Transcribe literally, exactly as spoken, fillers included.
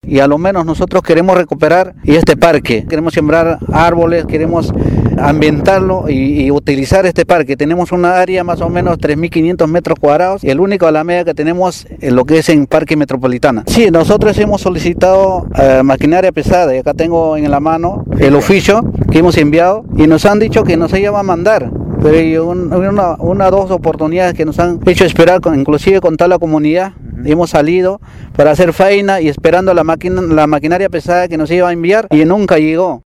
y a lo menos nosotros queremos recuperar este parque, queremos sembrar árboles, queremos ambientarlo y, y utilizar este parque. Tenemos una área más o menos tres mil quinientos metros cuadrados y el único alameda que tenemos es lo que es en Parque Metropolitana. Sí, nosotros hemos solicitado uh, maquinaria pesada y acá tengo en la mano el oficio que hemos enviado y nos han dicho que nos iba a mandar. Pero hay un, una, una dos oportunidades que nos han hecho esperar, con, inclusive con toda la comunidad. Hemos salido para hacer faena y esperando la, máquina, la maquinaria pesada que nos iba a enviar y nunca llegó.